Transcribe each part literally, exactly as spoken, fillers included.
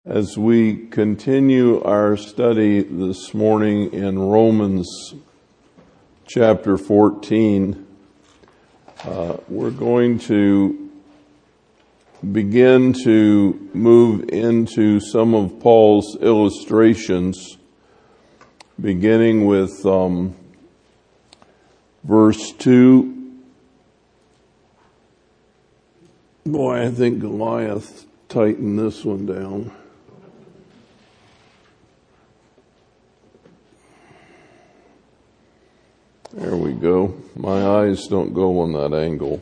As we continue our study this morning in Romans chapter fourteen, uh, we're going to begin to move into some of Paul's illustrations, beginning with um, verse two. Boy, I think Goliath tightened this one down. There we go. My eyes don't go on that angle.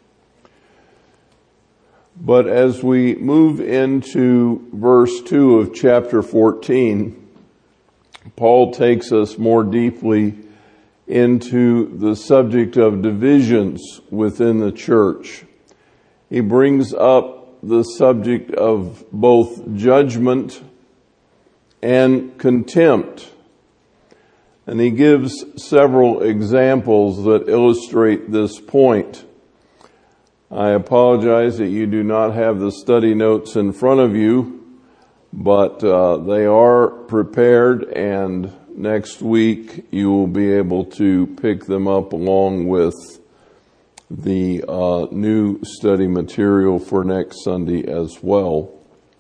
But as we move into verse two of chapter fourteen, Paul takes us more deeply into the subject of divisions within the church. He brings up the subject of both judgment and contempt. And he gives several examples that illustrate this point. I apologize that you do not have the study notes in front of you, but uh, they are prepared, and next week you will be able to pick them up along with the uh, new study material for next Sunday as well.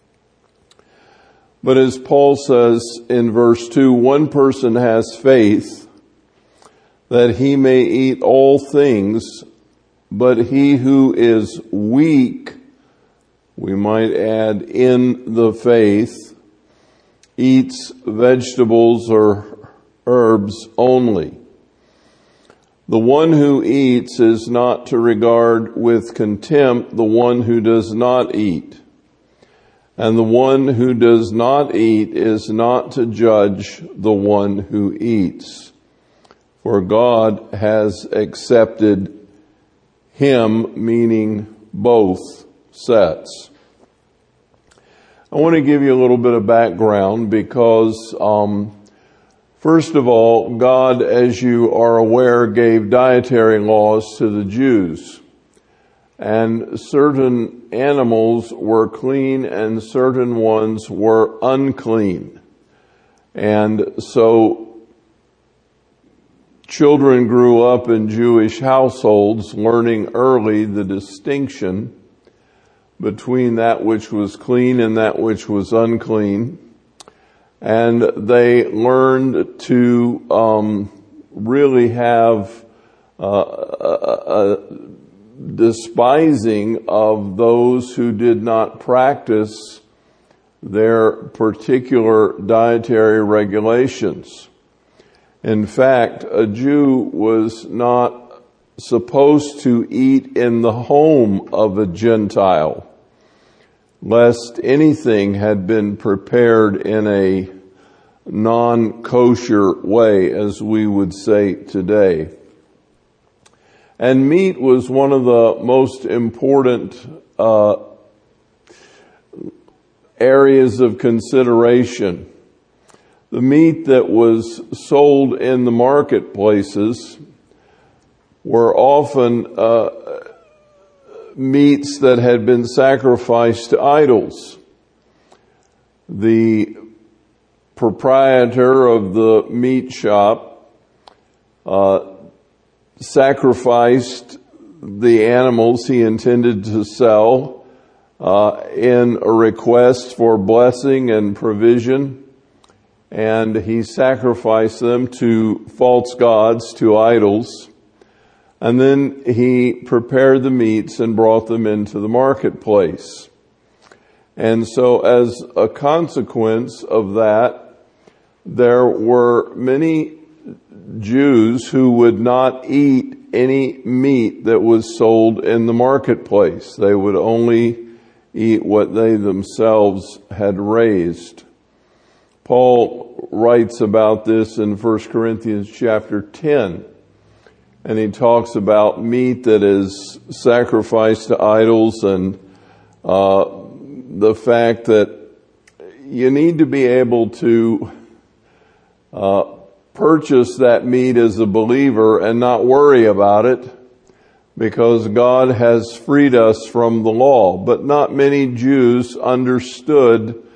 But as Paul says in verse two, one person has faith that he may eat all things, but he who is weak, we might add in the faith, eats vegetables or herbs only. The one who eats is not to regard with contempt the one who does not eat. And the one who does not eat is not to judge the one who eats. For God has accepted him, meaning both sets. I want to give you a little bit of background because, um, first of all, God, as you are aware, gave dietary laws to the Jews. And certain animals were clean and certain ones were unclean. And so children grew up in Jewish households learning early the distinction between that which was clean and that which was unclean. And they learned to um, really have uh, a, a despising of those who did not practice their particular dietary regulations. In fact, a Jew was not supposed to eat in the home of a Gentile, lest anything had been prepared in a non-kosher way, as we would say today. And meat was one of the most important uh, areas of consideration. The meat that was sold in the marketplaces were often uh, meats that had been sacrificed to idols. The proprietor of the meat shop uh sacrificed the animals he intended to sell uh, in a request for blessing and provision, and he sacrificed them to false gods, to idols, and then he prepared the meats and brought them into the marketplace. And so as a consequence of that, there were many Jews who would not eat any meat that was sold in the marketplace. They would only eat what they themselves had raised. Paul writes about this in First Corinthians chapter ten, and he talks about meat that is sacrificed to idols and uh, the fact that you need to be able to uh, purchase that meat as a believer and not worry about it, because God has freed us from the law. But not many Jews understood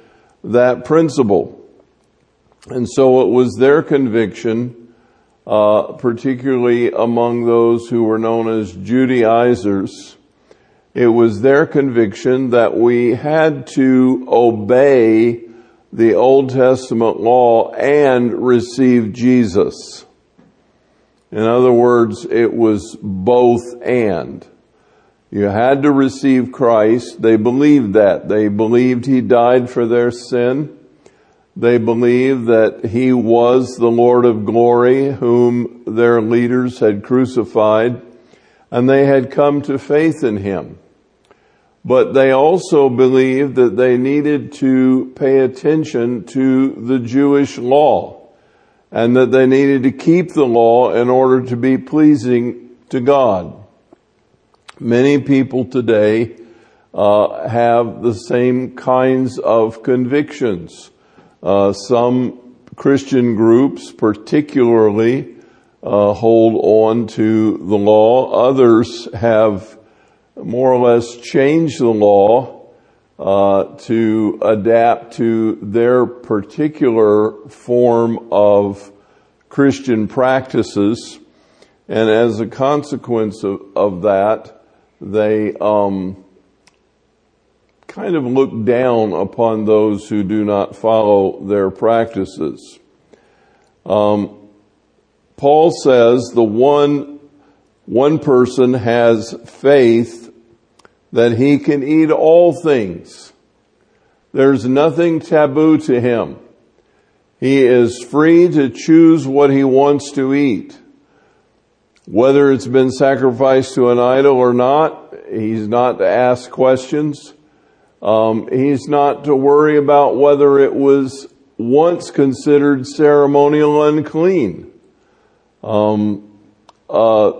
that principle. And so it was their conviction, uh, particularly among those who were known as Judaizers. It was their conviction that we had to obey the Old Testament law and receive Jesus. In other words, it was both and. You had to receive Christ. They believed that. They believed He died for their sin. They believed that He was the Lord of glory, whom their leaders had crucified, and they had come to faith in Him. But they also believed that they needed to pay attention to the Jewish law, and that they needed to keep the law in order to be pleasing to God. Many people today uh, have the same kinds of convictions. Uh, some Christian groups particularly uh, hold on to the law. Others have more or less changed the law uh, to adapt to their particular form of Christian practices. And as a consequence of, of that, they um kind of look down upon those who do not follow their practices. Um, Paul says the one, one person has faith that he can eat all things. There's nothing taboo to him. He is free to choose what he wants to eat. Whether it's been sacrificed to an idol or not, he's not to ask questions. Um, he's not to worry about whether it was once considered ceremonial unclean. Um, a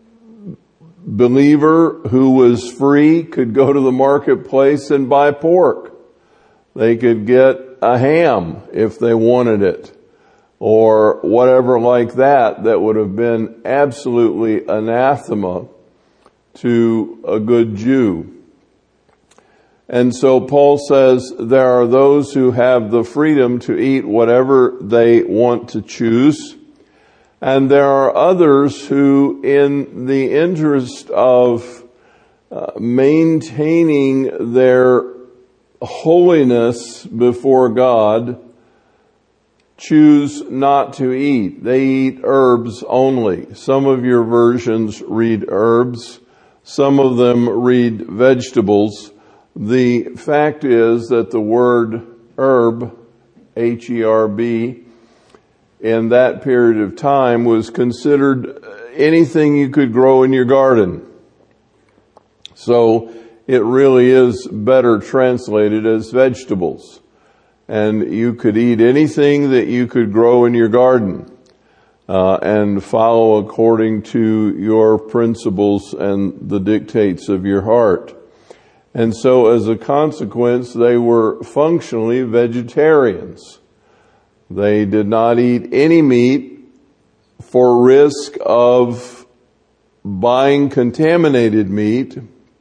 believer who was free could go to the marketplace and buy pork. They could get a ham if they wanted it, or whatever like that that would have been absolutely anathema to a good Jew. And so Paul says there are those who have the freedom to eat whatever they want to choose. And there are others who, in the interest of uh, maintaining their holiness before God, choose not to eat. They eat herbs only. Some of your versions read herbs. Some of them read vegetables. The fact is that the word herb, H E R B, in that period of time was considered anything you could grow in your garden. So it really is better translated as vegetables. And you could eat anything that you could grow in your garden uh, and follow according to your principles and the dictates of your heart. And so as a consequence, they were functionally vegetarians. They did not eat any meat for risk of buying contaminated meat,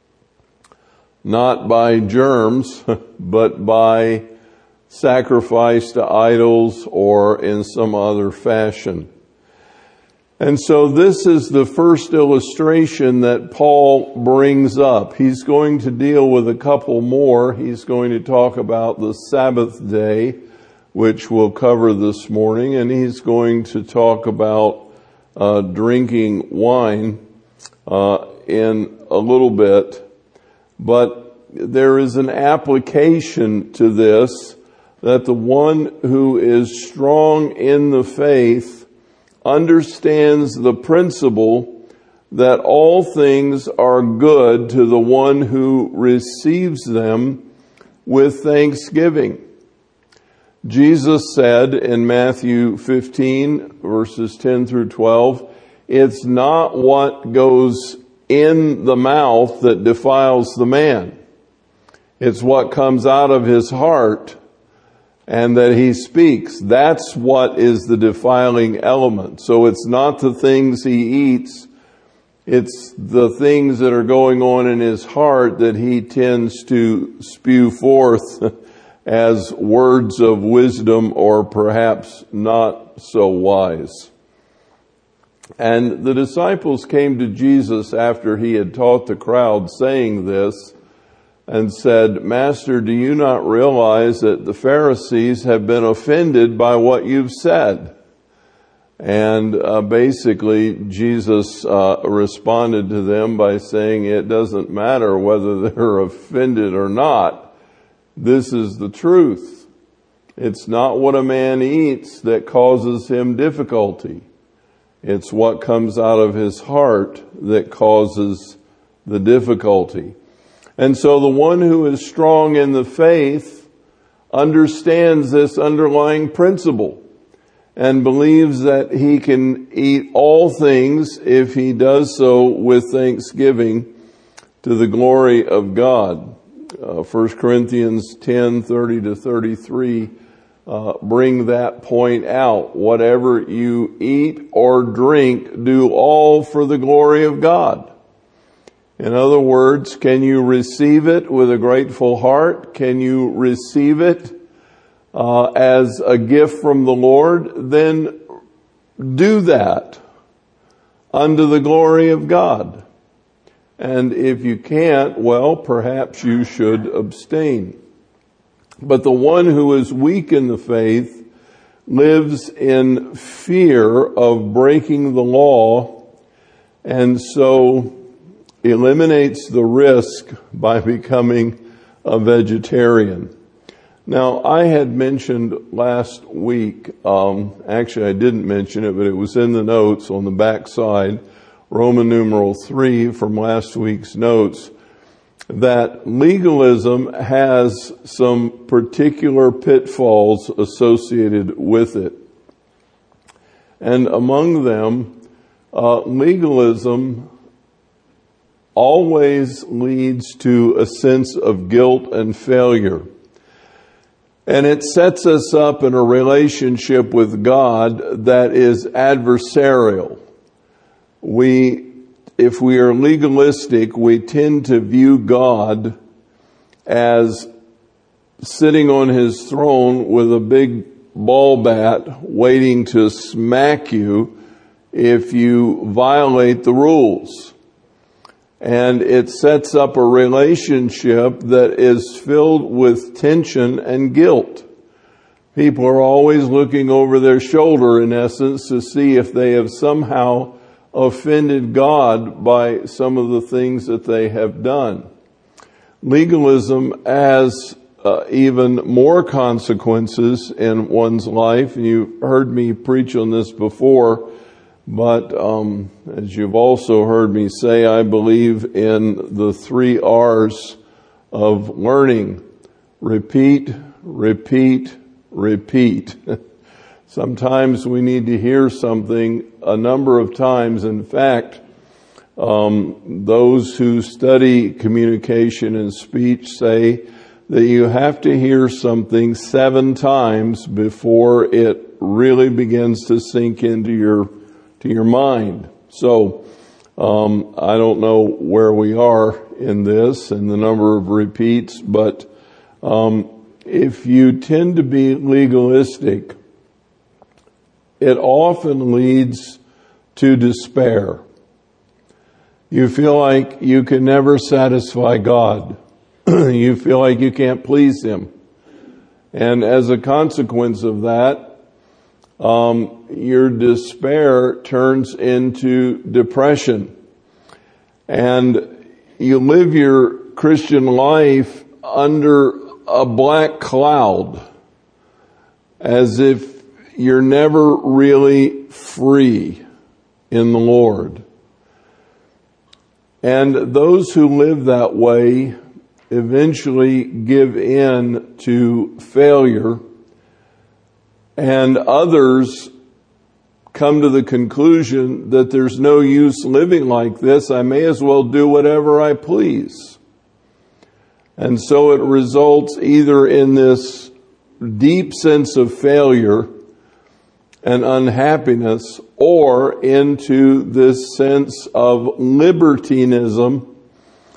not by germs, but by sacrifice to idols or in some other fashion. And so this is the first illustration that Paul brings up. He's going to deal with a couple more. He's going to talk about the Sabbath day, which we'll cover this morning, and he's going to talk about uh, drinking wine uh, in a little bit. But there is an application to this, that the one who is strong in the faith understands the principle that all things are good to the one who receives them with thanksgiving. Jesus said in Matthew fifteen, verses ten through twelve, it's not what goes in the mouth that defiles the man. It's what comes out of his heart and that he speaks. That's what is the defiling element. So it's not the things he eats. It's the things that are going on in his heart that he tends to spew forth as words of wisdom or perhaps not so wise. And the disciples came to Jesus after he had taught the crowd, saying this, and said, "Master, do you not realize that the Pharisees have been offended by what you've said?" And uh, basically, Jesus uh, responded to them by saying, it doesn't matter whether they're offended or not. This is the truth. It's not what a man eats that causes him difficulty. It's what comes out of his heart that causes the difficulty. And so the one who is strong in the faith understands this underlying principle and believes that he can eat all things if he does so with thanksgiving to the glory of God. Uh, First Corinthians ten, thirty to thirty-three uh, bring that point out. Whatever you eat or drink, do all for the glory of God. In other words, can you receive it with a grateful heart? Can you receive it uh, as a gift from the Lord? Then do that unto the glory of God. And if you can't, well, perhaps you should abstain. But the one who is weak in the faith lives in fear of breaking the law, and so eliminates the risk by becoming a vegetarian. Now, I had mentioned last week, um, actually I didn't mention it, but it was in the notes on the back side, Roman numeral three from last week's notes, that legalism has some particular pitfalls associated with it. And among them, uh, legalism always leads to a sense of guilt and failure. And it sets us up in a relationship with God that is adversarial. We, if we are legalistic, we tend to view God as sitting on his throne with a big ball bat waiting to smack you if you violate the rules. And it sets up a relationship that is filled with tension and guilt. People are always looking over their shoulder, in essence, to see if they have somehow offended God by some of the things that they have done. Legalism has uh, even more consequences in one's life. And you've heard me preach on this before. But um, as you've also heard me say, I believe in the three R's of learning. Repeat, repeat, repeat. Sometimes we need to hear something a number of times. In fact, um, those who study communication and speech say that you have to hear something seven times before it really begins to sink into your to your mind. So, um, I don't know where we are in this and the number of repeats, but um, if you tend to be legalistic, it often leads to despair. You feel like you can never satisfy God. You feel like you can't please him. And as a consequence of that, Um, your despair turns into depression. And you live your Christian life under a black cloud, as if you're never really free in the Lord. And those who live that way eventually give in to failure. And others come to the conclusion that there's no use living like this. I may as well do whatever I please. And so it results either in this deep sense of failure and unhappiness, or into this sense of libertinism,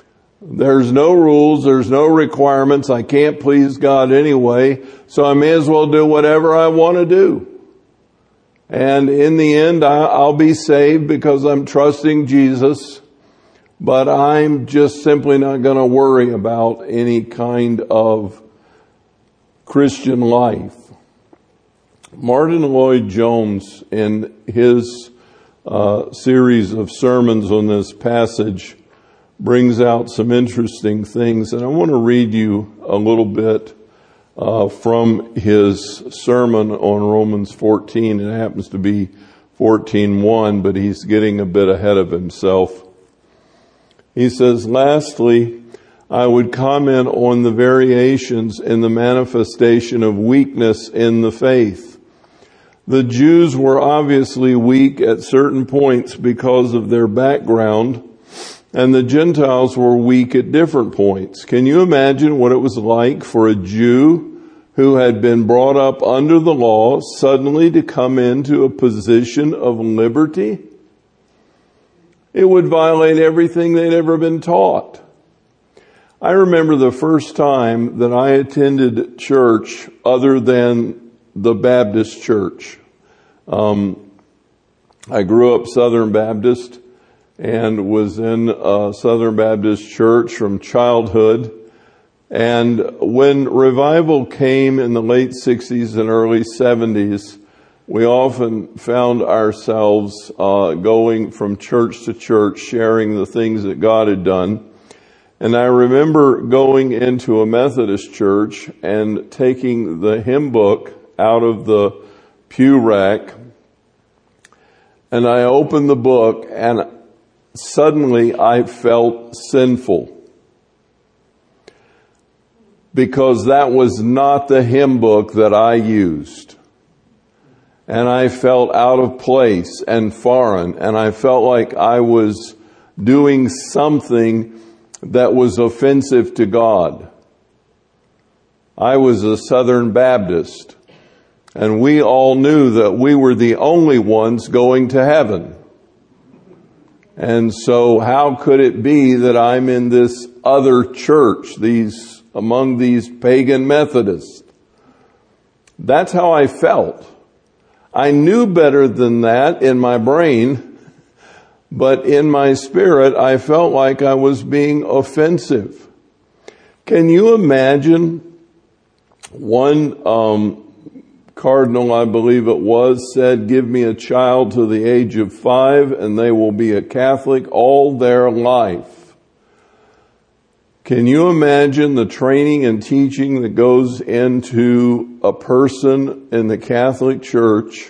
There's no rules, there's no requirements. I can't please God anyway, so I may as well do whatever I want to do. And in the end, I'll be saved because I'm trusting Jesus, but I'm just simply not going to worry about any kind of Christian life. Martin Lloyd-Jones, in his uh, series of sermons on this passage, brings out some interesting things, and I want to read you a little bit uh, from his sermon on Romans fourteen. It happens to be fourteen one, but he's getting a bit ahead of himself. He says, lastly, I would comment on the variations in the manifestation of weakness in the faith. The Jews were obviously weak at certain points because of their background, and the Gentiles were weak at different points. Can you imagine what it was like for a Jew who had been brought up under the law suddenly to come into a position of liberty? It would violate everything they'd ever been taught. I remember the first time that I attended church other than the Baptist church. Um, I grew up Southern Baptist and was in a Southern Baptist church from childhood. And when revival came in the late sixties and early seventies, we often found ourselves uh, going from church to church, sharing the things that God had done. And I remember going into a Methodist church and taking the hymn book out of the pew rack, and I opened the book, and suddenly I felt sinful, because that was not the hymn book that I used. And I felt out of place and foreign, and I felt like I was doing something that was offensive to God. I was a Southern Baptist, and we all knew that we were the only ones going to heaven. And so how could it be that I'm in this other church, these among these pagan Methodists? That's how I felt. I knew better than that in my brain, but in my spirit, I felt like I was being offensive. Can you imagine? One um, cardinal, I believe it was, said, give me a child to the age of five and they will be a Catholic all their life. Can you imagine the training and teaching that goes into a person in the Catholic Church,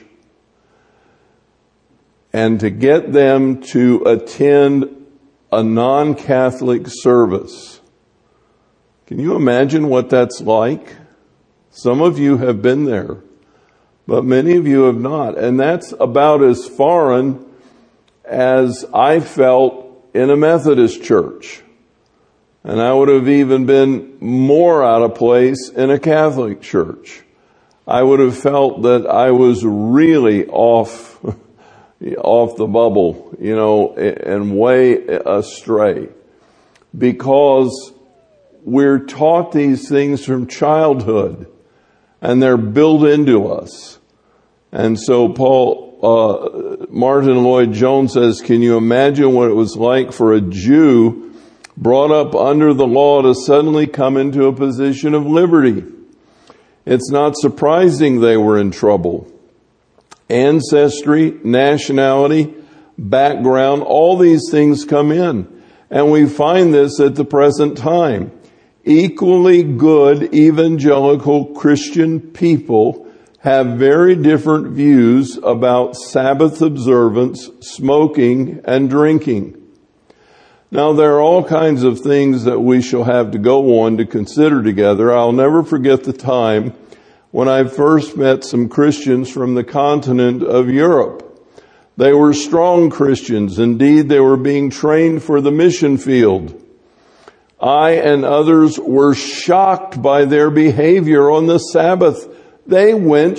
and to get them to attend a non-Catholic service? Can you imagine what that's like? Some of you have been there, but many of you have not. And that's about as foreign as I felt in a Methodist church. And I would have even been more out of place in a Catholic church. I would have felt that I was really off, off the bubble, you know, and way astray. Because we're taught these things from childhood, and they're built into us. And so Paul, uh, Martin Lloyd-Jones says, can you imagine what it was like for a Jew brought up under the law to suddenly come into a position of liberty? It's not surprising they were in trouble. Ancestry, nationality, background, all these things come in. And we find this at the present time. Equally good evangelical Christian people have very different views about Sabbath observance, smoking, and drinking. Now, there are all kinds of things that we shall have to go on to consider together. I'll never forget the time when I first met some Christians from the continent of Europe. They were strong Christians. Indeed, they were being trained for the mission field. I and others were shocked by their behavior on the Sabbath. They went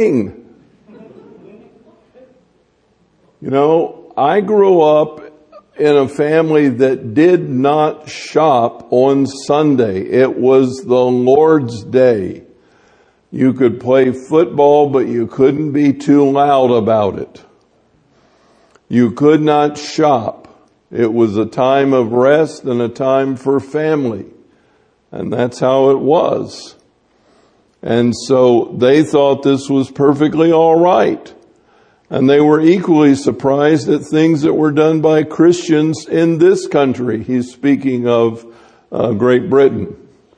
shopping. You know, I grew up in a family that did not shop on Sunday. It was the Lord's Day. You could play football, but you couldn't be too loud about it. You could not shop. It was a time of rest and a time for family. And that's how it was. And so they thought this was perfectly all right. And they were equally surprised at things that were done by Christians in this country. He's speaking of uh, Great Britain.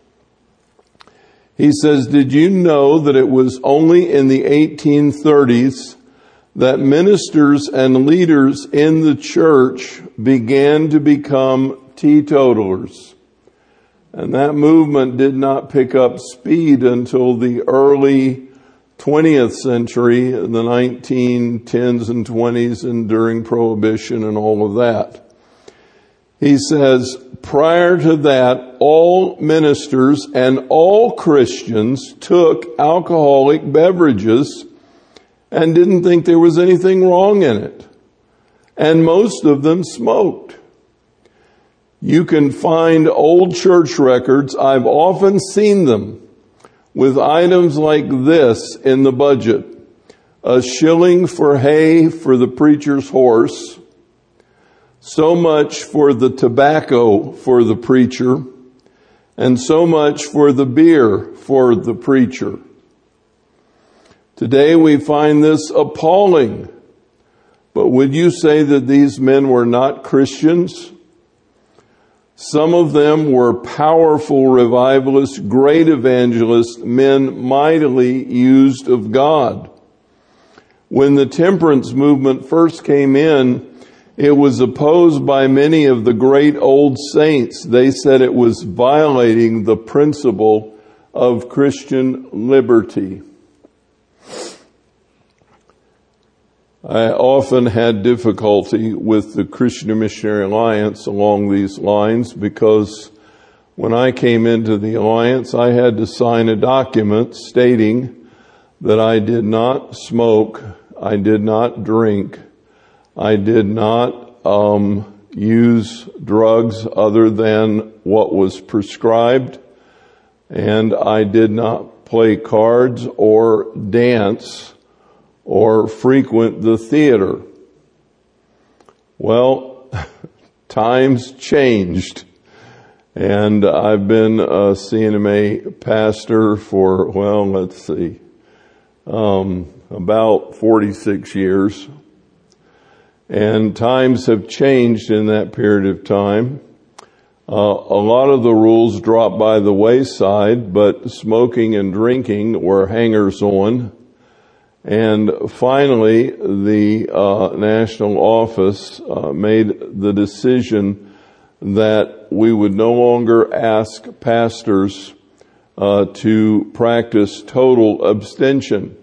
He says, did you know that it was only in the eighteen thirties that ministers and leaders in the church began to become teetotalers? And that movement did not pick up speed until the early twentieth century, the nineteen tens and twenties, and during Prohibition and all of that. He says, prior to that, all ministers and all Christians took alcoholic beverages and didn't think there was anything wrong in it. And most of them smoked. You can find old church records. I've often seen them with items like this in the budget. A shilling for hay for the preacher's horse. So much for the tobacco for the preacher. And so much for the beer for the preacher. Today we find this appalling. But would you say that these men were not Christians? Some of them were powerful revivalists, great evangelists, men mightily used of God. When the temperance movement first came in, it was opposed by many of the great old saints. They said it was violating the principle of Christian liberty. I often had difficulty with the Christian Missionary Alliance along these lines because when I came into the Alliance, I had to sign a document stating that I did not smoke, I did not drink, I did not um, use drugs other than what was prescribed, and I did not play cards or dance or frequent the theater. Well, times changed. And I've been a C N M A pastor for, well, let's see, um, about forty-six years. And times have changed in that period of time. Uh, a lot of the rules dropped by the wayside, but smoking and drinking were hangers on. And finally, the uh, national office uh, made the decision that we would no longer ask pastors uh, to practice total abstention,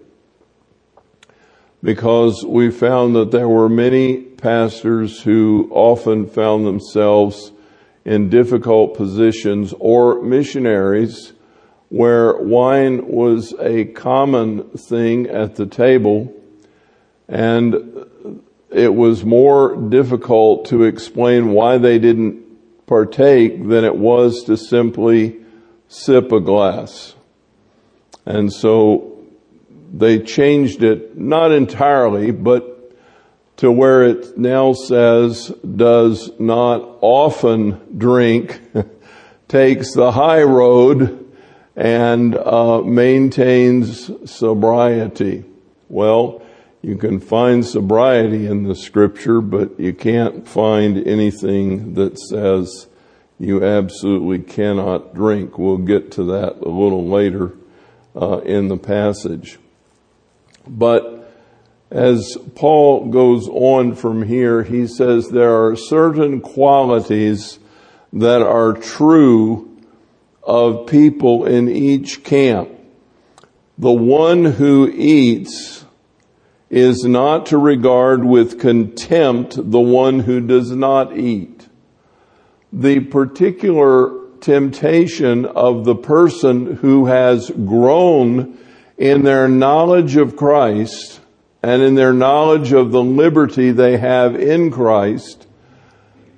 because we found that there were many pastors who often found themselves in difficult positions, or missionaries where wine was a common thing at the table, and it was more difficult to explain why they didn't partake than it was to simply sip a glass. And so they changed it, not entirely, but to where it now says, does not often drink, takes the high road, and uh maintains sobriety. Well, you can find sobriety in the scripture, but you can't find anything that says you absolutely cannot drink. We'll get to that a little later uh in the passage. But as Paul goes on from here, he says there are certain qualities that are true of people in each camp. The one who eats is not to regard with contempt the one who does not eat. The particular temptation of the person who has grown in their knowledge of Christ and in their knowledge of the liberty they have in Christ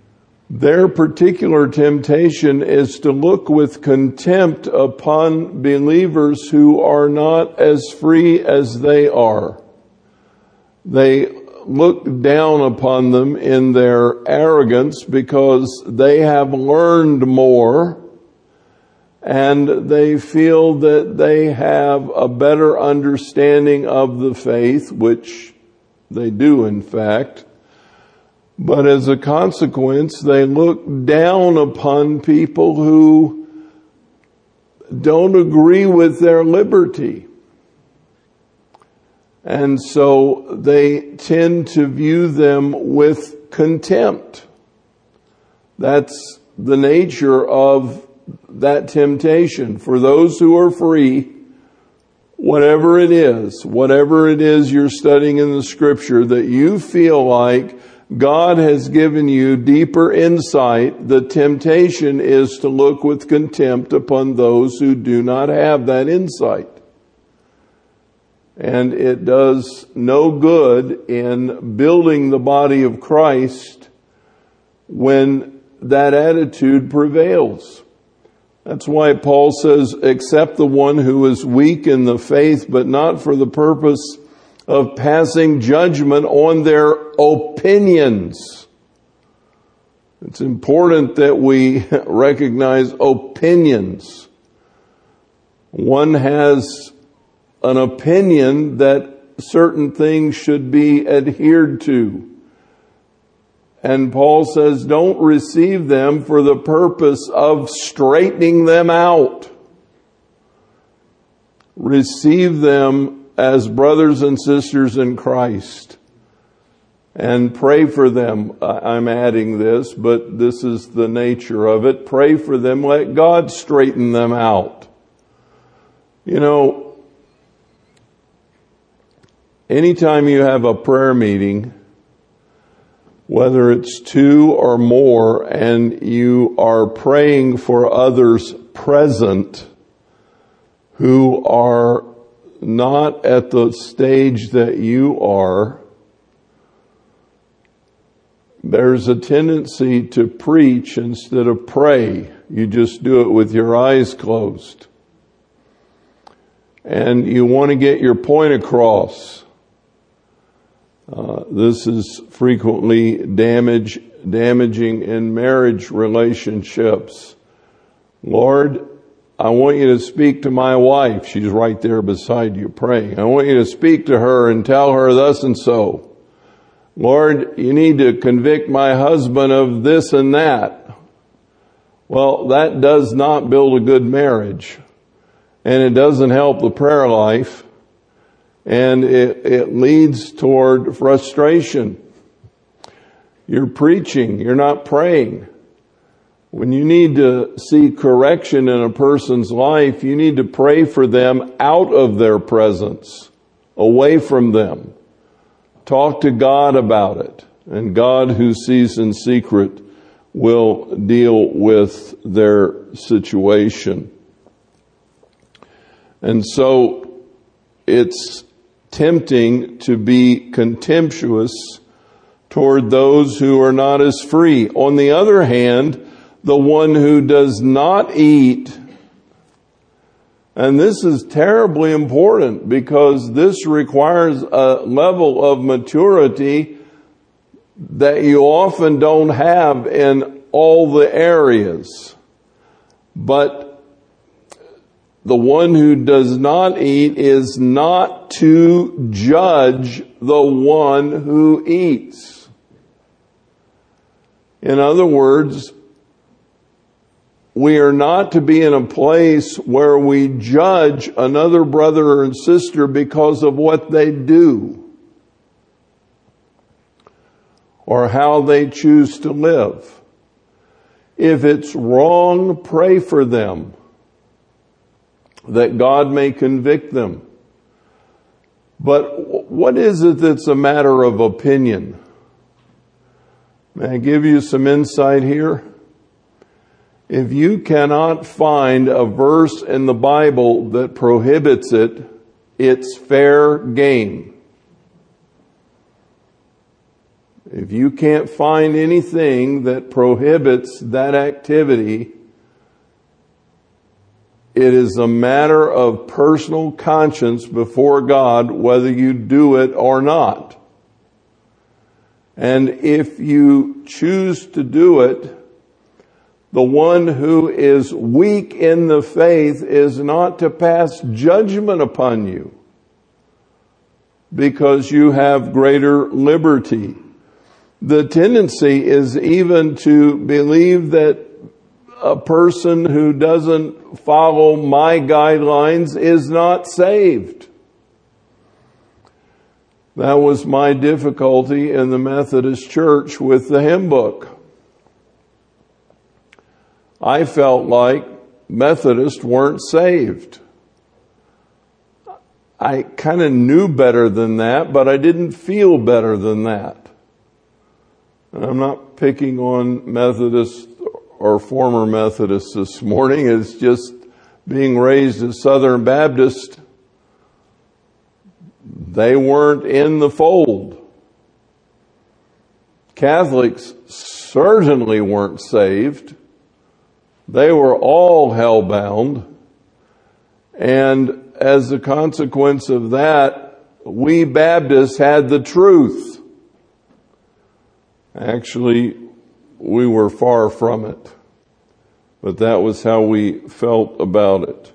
Their particular temptation is to look with contempt upon believers who are not as free as they are. They look down upon them in their arrogance because they have learned more, and they feel that they have a better understanding of the faith, which they do in fact. But as a consequence, they look down upon people who don't agree with their liberty. And so they tend to view them with contempt. That's the nature of that temptation. For those who are free, whatever it is, whatever it is you're studying in the Scripture that you feel like God has given you deeper insight, the temptation is to look with contempt upon those who do not have that insight. And it does no good in building the body of Christ when that attitude prevails. That's why Paul says, accept the one who is weak in the faith, but not for the purpose of passing judgment on their opinions. It's important that we recognize opinions. One has an opinion that certain things should be adhered to. And Paul says, don't receive them for the purpose of straightening them out. Receive them as brothers and sisters in Christ, and pray for them. I'm adding this, but this is the nature of it. Pray for them. Let God straighten them out. You know, anytime you have a prayer meeting, whether it's two or more, and you are praying for others present who are not at the stage that you are, there's a tendency to preach instead of pray. You just do it with your eyes closed. And you want to get your point across. Uh, this is frequently damage, damaging in marriage relationships. Lord, I want you to speak to my wife. She's right there beside you praying. I want you to speak to her and tell her thus and so. Lord, you need to convict my husband of this and that. Well, that does not build a good marriage. And it doesn't help the prayer life. And it, it leads toward frustration. You're preaching, you're not praying. When you need to see correction in a person's life, you need to pray for them out of their presence, away from them. Talk to God about it. And God, who sees in secret, will deal with their situation. And so it's tempting to be contemptuous toward those who are not as free. On the other hand, the one who does not eat, and this is terribly important because this requires a level of maturity that you often don't have in all the areas. But the one who does not eat is not to judge the one who eats. In other words, we are not to be in a place where we judge another brother and sister because of what they do or how they choose to live. If it's wrong, pray for them, that God may convict them. But what is it that's a matter of opinion? May I give you some insight here? If you cannot find a verse in the Bible that prohibits it, it's fair game. If you can't find anything that prohibits that activity, it is a matter of personal conscience before God whether you do it or not. And if you choose to do it, the one who is weak in the faith is not to pass judgment upon you because you have greater liberty. The tendency is even to believe that a person who doesn't follow my guidelines is not saved. That was my difficulty in the Methodist Church with the hymn book. I felt like Methodists weren't saved. I kind of knew better than that, but I didn't feel better than that. And I'm not picking on Methodists or former Methodists this morning. It's just being raised as Southern Baptist. They weren't in the fold. Catholics certainly weren't saved. They were all hell-bound. And as a consequence of that, we Baptists had the truth. Actually, we were far from it. But that was how we felt about it.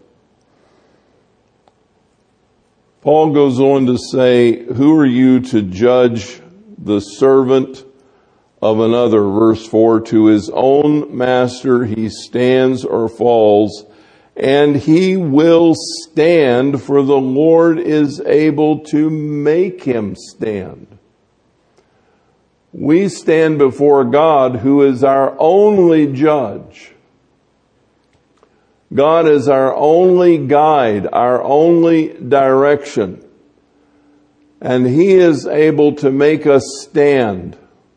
Paul goes on to say, who are you to judge the servant of another? Verse four, to his own master he stands or falls, and he will stand, for the Lord is able to make him stand. We stand before God, who is our only judge. God is our only guide, our only direction. And He is able to make us stand,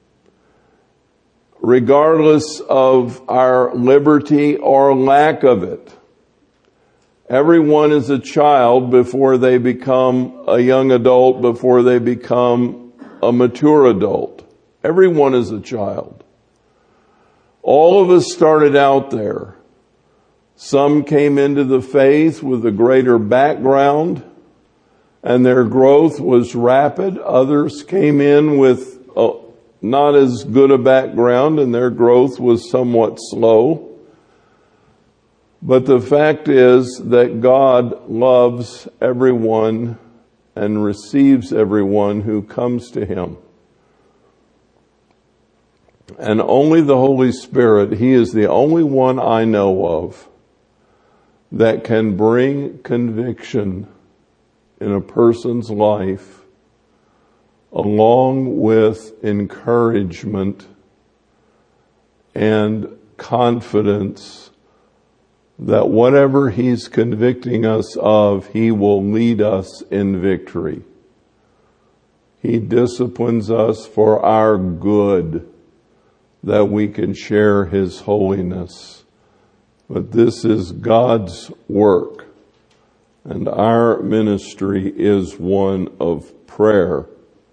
regardless of our liberty or lack of it. Everyone is a child before they become a young adult, before they become a mature adult. Everyone is a child. All of us started out there. Some came into the faith with a greater background, and their growth was rapid. Others came in with a, not as good a background, and their growth was somewhat slow. But the fact is that God loves everyone and receives everyone who comes to Him. And only the Holy Spirit, He is the only one I know of that can bring conviction in a person's life along with encouragement and confidence that whatever He's convicting us of, He will lead us in victory. He disciplines us for our good, that we can share His holiness. But this is God's work, and our ministry is one of prayer.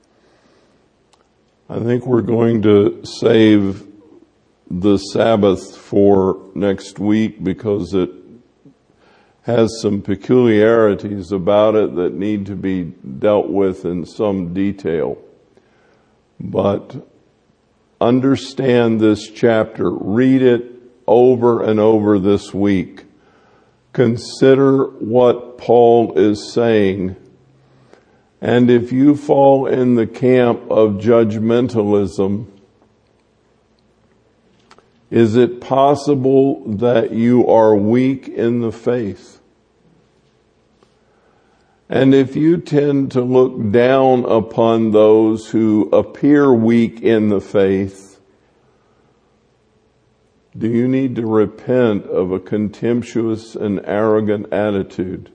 I think we're going to save the Sabbath for next week because it has some peculiarities about it that need to be dealt with in some detail. But understand this chapter. Read it over and over this week. Consider what Paul is saying. And if you fall in the camp of judgmentalism, is it possible that you are weak in the faith? And if you tend to look down upon those who appear weak in the faith, do you need to repent of a contemptuous and arrogant attitude?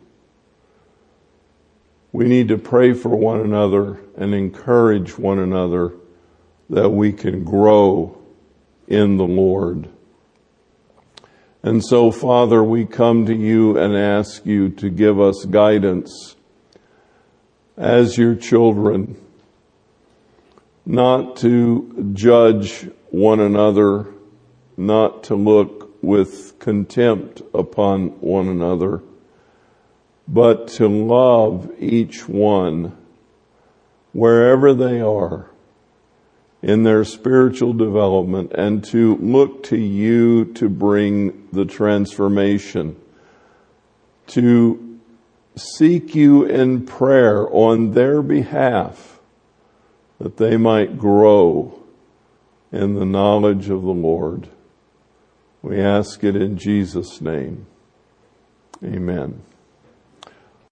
We need to pray for one another and encourage one another that we can grow in the Lord. And so, Father, we come to you and ask you to give us guidance as your children. not to judge one another, not to look with contempt upon one another, but to love each one wherever they are in their spiritual development, and to look to you to bring the transformation, to seek you in prayer on their behalf, that they might grow in the knowledge of the Lord. We ask it in Jesus' name. Amen.